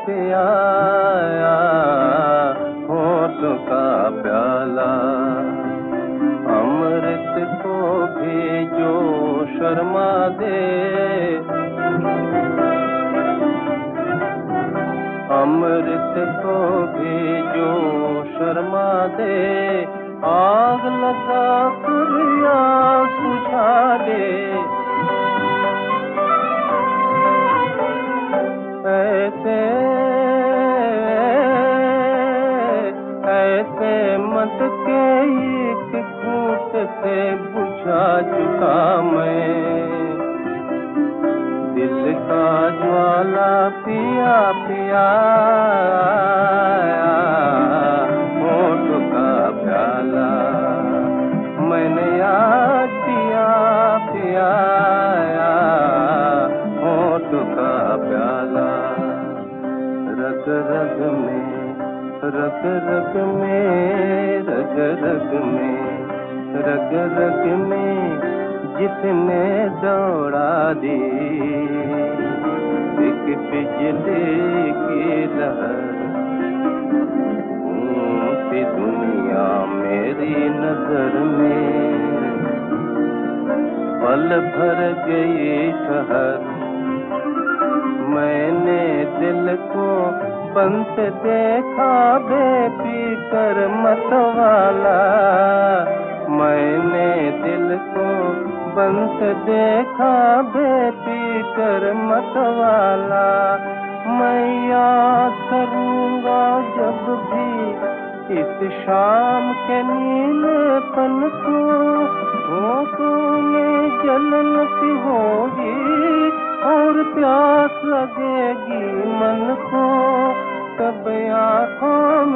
पियाया होठ का प्याला। अमृत को भी जो शर्मा दे, अमृत को भी जो शर्मा दे, आग लगा कर आग बुझा दे। ऐसे ऐसे मत के एक घूंट से बुझा चुका मैं, दिल का ज्वाला पिया पिया होठ का प्याला। मैंने आज पिया पिया होठ का प्याला। रग रग में रग रग में रग रग में रग रग में जिसने दौड़ा दी एक बिजली की लहर। ऊंची दुनिया मेरी नजर में पल भर गई ठहर। मैंने दिल को बंद देखा बेपी कर मतवाला। मैंने दिल को बंद देखा बेपी कर मतवाला। मैं याद करूंगा जब भी इस शाम के नीलेपन को, होठों में जलन सी होगी और प्यास लगेगी मन को। तब आँखों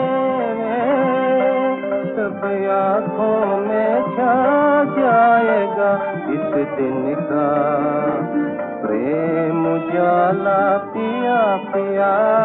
में छा जाएगा इस दिन का प्रेम उजाला पिया पिया।